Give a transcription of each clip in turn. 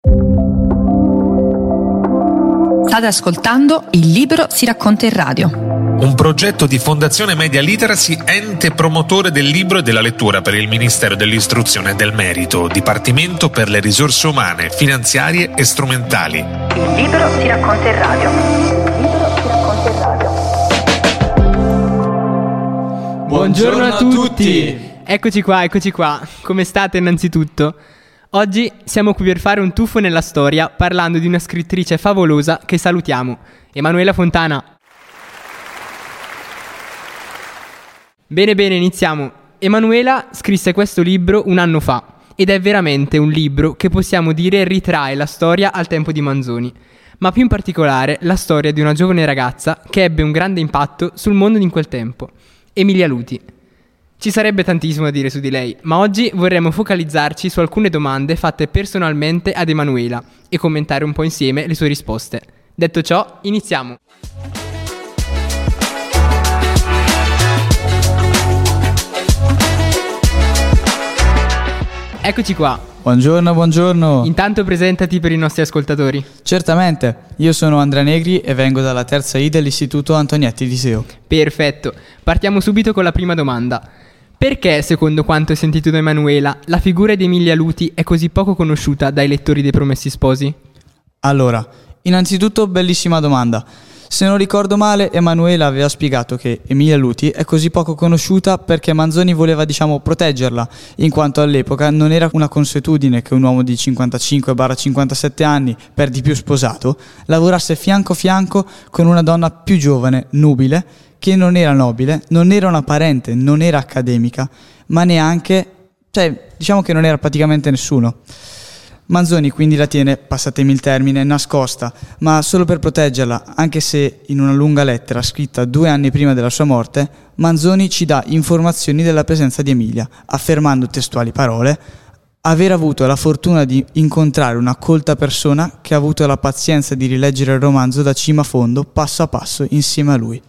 State ascoltando Il Libro si racconta in radio, un progetto di Fondazione Media Literacy, ente promotore del libro e della lettura per il Ministero dell'Istruzione e del Merito, Dipartimento per le risorse umane, finanziarie e strumentali. Il Libro si racconta in radio. Buongiorno a tutti! Eccoci qua. Come state innanzitutto? Oggi siamo qui per fare un tuffo nella storia parlando di una scrittrice favolosa che salutiamo, Emanuela Fontana. Bene, iniziamo. Emanuela scrisse questo libro un anno fa ed è veramente un libro che possiamo dire ritrae la storia al tempo di Manzoni, ma più in particolare la storia di una giovane ragazza che ebbe un grande impatto sul mondo in quel tempo, Emilia Luti. Ci sarebbe tantissimo da dire su di lei, ma oggi vorremmo focalizzarci su alcune domande fatte personalmente ad Emanuela e commentare un po' insieme le sue risposte. Detto ciò, iniziamo! Eccoci qua. Buongiorno. Intanto presentati per i nostri ascoltatori. Certamente, io sono Andrea Negri e vengo dalla terza I dell'Istituto Antonietti di Seo. Perfetto, partiamo subito con la prima domanda. Perché, secondo quanto hai sentito da Emanuela, la figura di Emilia Luti è così poco conosciuta dai lettori dei Promessi Sposi? Allora, innanzitutto bellissima domanda. Se non ricordo male, Emanuela aveva spiegato che Emilia Luti è così poco conosciuta perché Manzoni voleva, proteggerla, in quanto all'epoca non era una consuetudine che un uomo di 55-57 anni, per di più sposato, lavorasse fianco a fianco con una donna più giovane, nubile, che non era nobile, non era una parente, non era accademica, ma neanche, che non era praticamente nessuno. Manzoni quindi la tiene, passatemi il termine, nascosta, ma solo per proteggerla, anche se in una lunga lettera scritta 2 anni prima della sua morte, Manzoni ci dà informazioni della presenza di Emilia, affermando testuali parole: aver avuto la fortuna di incontrare una colta persona che ha avuto la pazienza di rileggere il romanzo da cima a fondo, passo a passo, insieme a lui.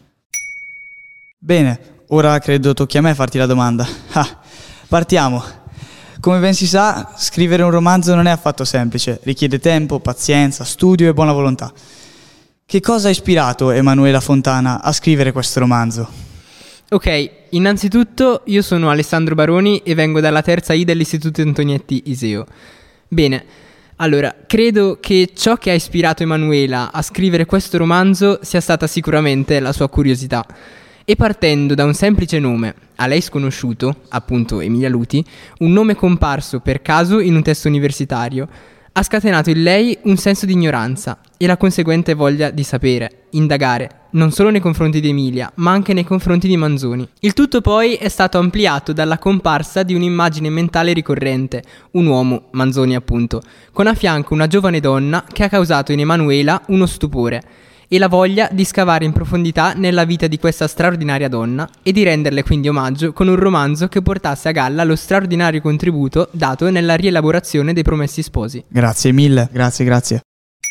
Bene, ora credo tocchi a me farti la domanda. Partiamo. Come ben si sa, scrivere un romanzo non è affatto semplice, richiede tempo, pazienza, studio e buona volontà. Che cosa ha ispirato Emanuela Fontana a scrivere questo romanzo? Ok, innanzitutto io sono Alessandro Baroni e vengo dalla terza I dell'Istituto Antonietti Iseo. Bene, allora, credo che ciò che ha ispirato Emanuela a scrivere questo romanzo sia stata sicuramente la sua curiosità. E partendo da un semplice nome, a lei sconosciuto, appunto Emilia Luti, un nome comparso per caso in un testo universitario, ha scatenato in lei un senso di ignoranza e la conseguente voglia di sapere, indagare, non solo nei confronti di Emilia, ma anche nei confronti di Manzoni. Il tutto poi è stato ampliato dalla comparsa di un'immagine mentale ricorrente, un uomo, Manzoni appunto, con a fianco una giovane donna che ha causato in Emanuela uno stupore e la voglia di scavare in profondità nella vita di questa straordinaria donna e di renderle quindi omaggio con un romanzo che portasse a galla lo straordinario contributo dato nella rielaborazione dei Promessi Sposi. Grazie mille, grazie.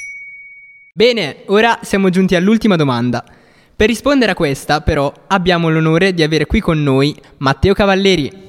Bene, ora siamo giunti all'ultima domanda. Per rispondere a questa, però, abbiamo l'onore di avere qui con noi Matteo Cavalleri.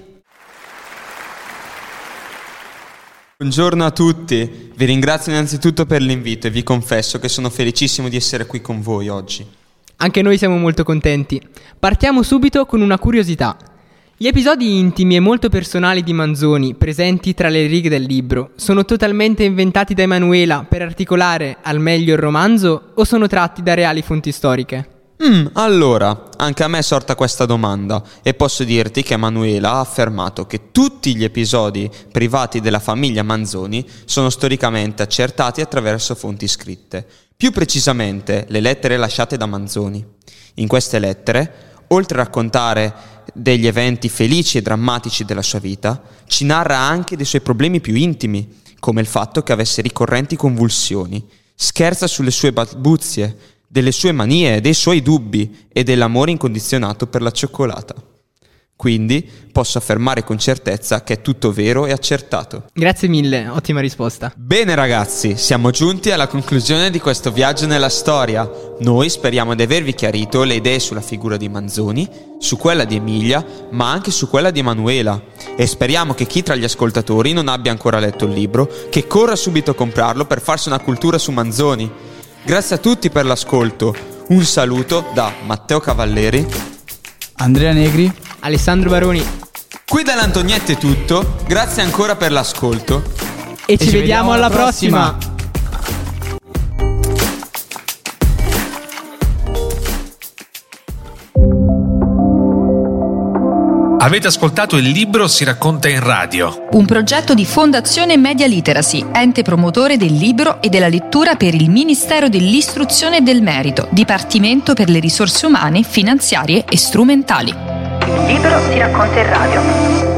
Buongiorno a tutti, vi ringrazio innanzitutto per l'invito e vi confesso che sono felicissimo di essere qui con voi oggi. Anche noi siamo molto contenti. Partiamo subito con una curiosità. Gli episodi intimi e molto personali di Manzoni, presenti tra le righe del libro, sono totalmente inventati da Emanuela per articolare al meglio il romanzo o sono tratti da reali fonti storiche? Allora, anche a me è sorta questa domanda e posso dirti che Emanuela ha affermato che tutti gli episodi privati della famiglia Manzoni sono storicamente accertati attraverso fonti scritte, più precisamente le lettere lasciate da Manzoni. In queste lettere, oltre a raccontare degli eventi felici e drammatici della sua vita, ci narra anche dei suoi problemi più intimi, come il fatto che avesse ricorrenti convulsioni, scherza sulle sue balbuzie, delle sue manie, dei suoi dubbi e dell'amore incondizionato per la cioccolata. Quindi posso affermare con certezza che è tutto vero e accertato. Grazie mille, ottima risposta. Bene ragazzi, siamo giunti alla conclusione di questo viaggio nella storia. Noi speriamo di avervi chiarito le idee sulla figura di Manzoni, su quella di Emilia, ma anche su quella di Emanuela. E speriamo che chi tra gli ascoltatori non abbia ancora letto il libro, che corra subito a comprarlo per farsi una cultura su Manzoni. Grazie a tutti per l'ascolto. Un saluto da Matteo Cavalleri, Andrea Negri, Alessandro Baroni. Qui dall'Antonietta è tutto, grazie ancora per l'ascolto. E ci vediamo alla prossima. Avete ascoltato Il libro si racconta in radio. Un progetto di Fondazione Media Literacy, ente promotore del libro e della lettura per il Ministero dell'Istruzione e del Merito, Dipartimento per le risorse umane, finanziarie e strumentali. Il libro si racconta in radio.